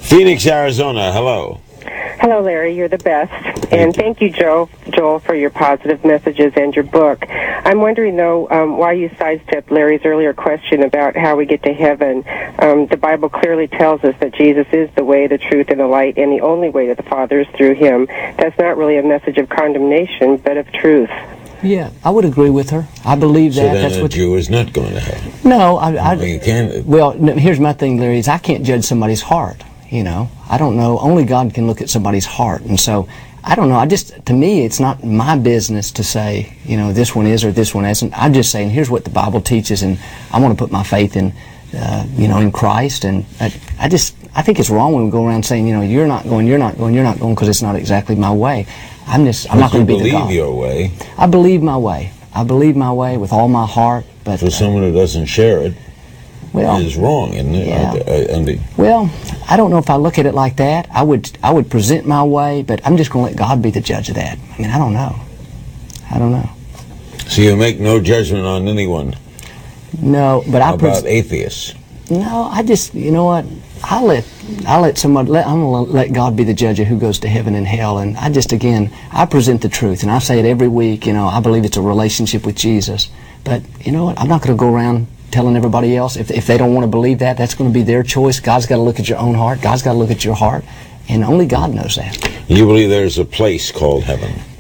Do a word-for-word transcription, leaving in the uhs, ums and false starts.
Phoenix, Arizona. Hello. Hello, Larry. You're the best. Thank and you. thank you, Joel, Joel, for your positive messages and your book. I'm wondering, though, um, why you sidestepped Larry's earlier question about how we get to heaven. Um, the Bible clearly tells us that Jesus is the way, the truth, and the light, and the only way to the Father is through him. That's not really a message of condemnation, but of truth. Yeah, I would agree with her. I believe that. So then That's a what Jew is not going to heaven. No, I, I, I mean, you can't. well, no, here's my thing, Larry, is I can't judge somebody's heart, you know. I don't know. Only God can look at somebody's heart. And so, I don't know. I just, to me, it's not my business to say, you know, this one is or this one isn't. I'm just saying, here's what the Bible teaches, and I want to put my faith in, uh, you know, in Christ. And I, I just, I think it's wrong when we go around saying, you know, you're not going, you're not going, you're not going, because it's not exactly my way. I'm just, I'm But not going to you be the God. believe your way. I believe my way. I believe my way with all my heart. But For someone who doesn't share it, well, is wrong, isn't it? Yeah. I, I, I mean, Well, I don't know if I look at it like that. I would I would present my way, but I'm just going to let God be the judge of that. I mean, I don't know. I don't know. so you make no judgment on anyone No, but I about pres- atheists. no. I just, you know what? I let I let somebody. Let, I'm going to let God be the judge of who goes to heaven and hell. And I just, again, I present the truth, and I say it every week. You know, I believe it's a relationship with Jesus. But you know what? I'm not going to go around telling everybody else. If, if they don't want to believe that, that's going to be their choice. God's got to look at your own heart. God's got to look at your heart. And only God knows that. You believe there's a place called heaven.